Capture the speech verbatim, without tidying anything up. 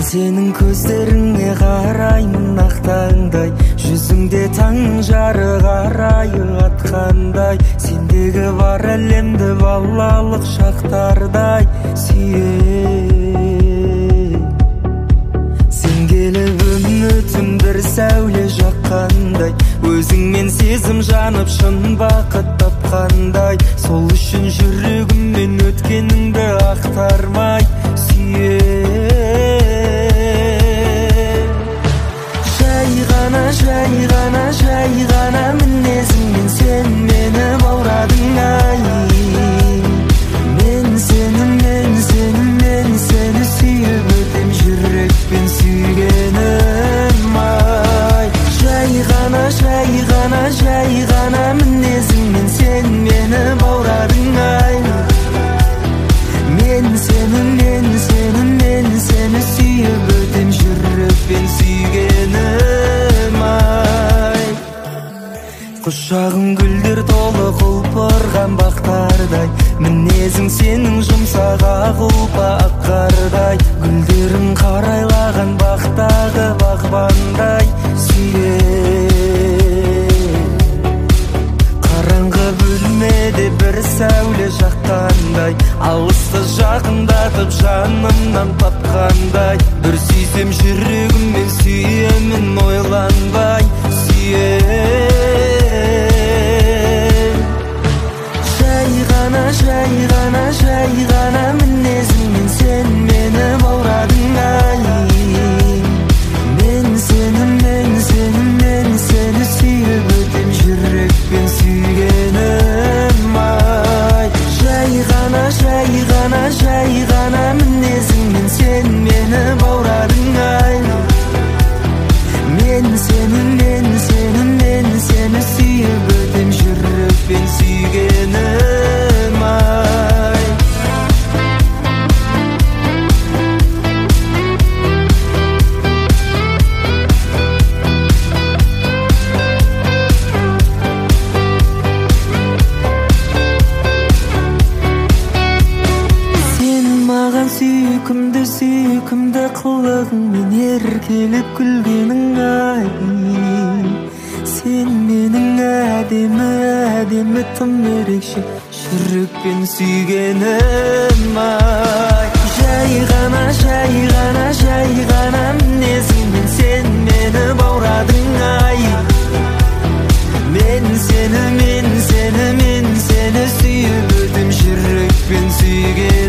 Senin көздеріңе қараймын ақтаңдай, жүзіңде таң жарық арайы атқандай, сендегі бар әлемді балалық шақтардай сүйем. Сен келіп үмітім бір сәуле жаққандай, өзіңмен сезім жанып шын бақыт тапқандай, сол үшін жүрегіммен өткеніңді ақтармай сүйем. Жай ғана, жай ғана мінезіңмен сен мені баурадың ай. Мен сені, мен сені, мен сені сүйіп өтем жүрекпен сүйгенім ай. Жай ғана, жай ғана, жай ғана мінезіңмен сен мені баурадың ай. Мен сені, мен сені, мен сені сүйіп өтем жүрекпен сүйгенім ай. Құшағың гүлдер толы құлпырған бақтардай, мінезің сенің жұмсақ ақ ұлпа ақ қардай, гүлдерің қарайлаған бақтағы бағбандай сүйем. Қараңғы бөлмеде бір сәуле жаққандай, алысты жақындатып жанымнан тапқандай, бір сүйсем жүрегіммен сүйемін ойланбай сүйем. Жай ғана, жай ғана, жай ғана мінезіңмен сен мені баурадың ай. Мен сені, мен сені, мен сені сүйіп өтем жүрекпен сүйгенім ай. Жай ғана, жай ғана, жай ғана мінезіңмен сен мені баурадың ай. Мен сені, мен сені, мен сені сүйіп өтем жүрекпен сүйгенім ай. Сен маған сүйкімді, сүйкімді қылығыңмен еркелеп күлгенің ай. Сен менің әдемі, әдемі тым ерекше жүрекпен сүйгенім ай. Жай ғана, жай ғана, жай ғана мінезіңмен сен мені баурадың ай. Мен сені, мен сені, мен сені сүйіп өтем жүрекпен сүйгенім